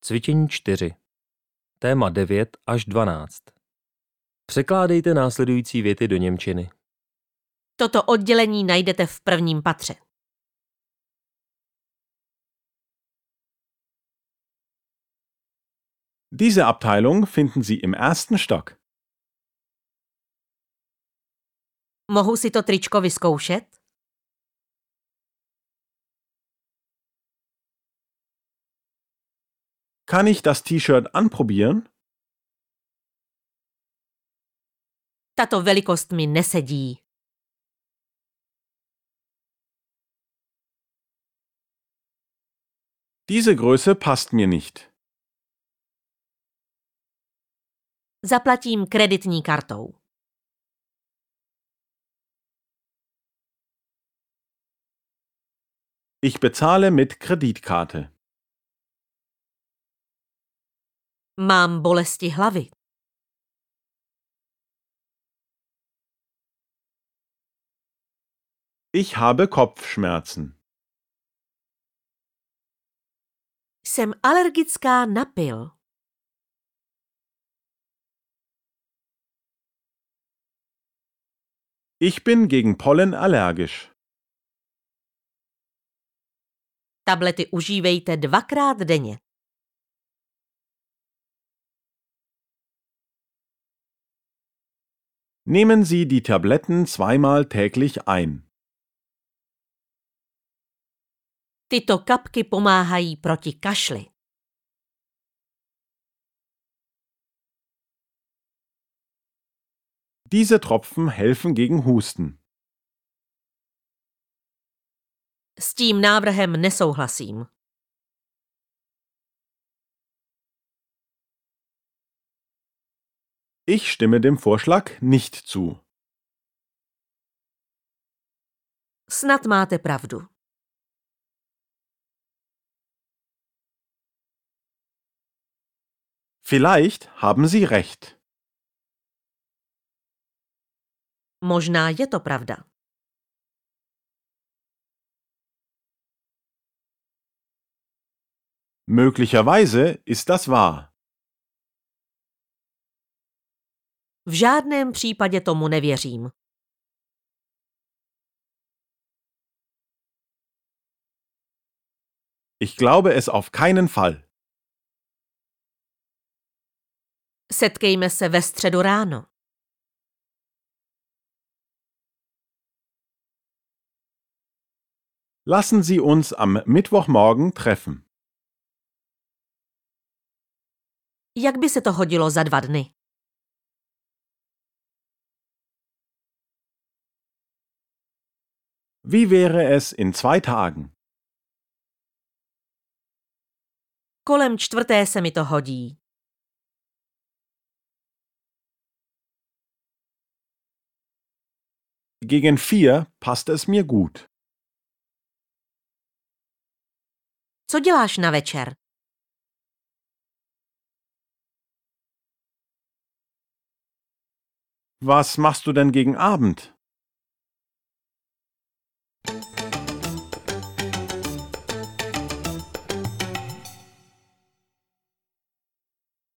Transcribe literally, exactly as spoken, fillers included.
Cvičení čtyři. Téma devět až dvanáct. Překládejte následující věty do němčiny. Toto oddělení najdete v prvním patře. Diese Abteilung finden Sie im ersten Stock. Mohu si to tričko vyzkoušet? Kann ich das T-Shirt anprobieren? Tato velikost mi nesedí. Diese Größe passt mir nicht. Zaplatím kreditní kartou. Ich bezahle mit Kreditkarte. Mám bolesti hlavy. Ich habe Kopfschmerzen. Jsem alergická na pil. Ich bin gegen Pollen allergisch. Tablety užívejte dvakrát denně. Nehmen Sie die Tabletten zweimal täglich ein. Tyto kapky pomáhají proti kašli. Diese Tropfen helfen gegen Husten. S tím návrhem nesouhlasím. Ich stimme dem Vorschlag nicht zu. Snad máte pravdu. Vielleicht haben Sie recht. Možná je to pravda. Möglicherweise ist das wahr. V žádném případě tomu nevěřím. Ich glaube es auf keinen Fall. Setkejme se ve středu ráno. Lassen Sie uns am Mittwochmorgen treffen. Jak by se to hodilo za dva dny? Wie wäre es in zwei Tagen? Kolem čtvrté se mi to hodí. Gegen vier passt es mir gut. Co děláš na večer? Was machst du denn gegen Abend?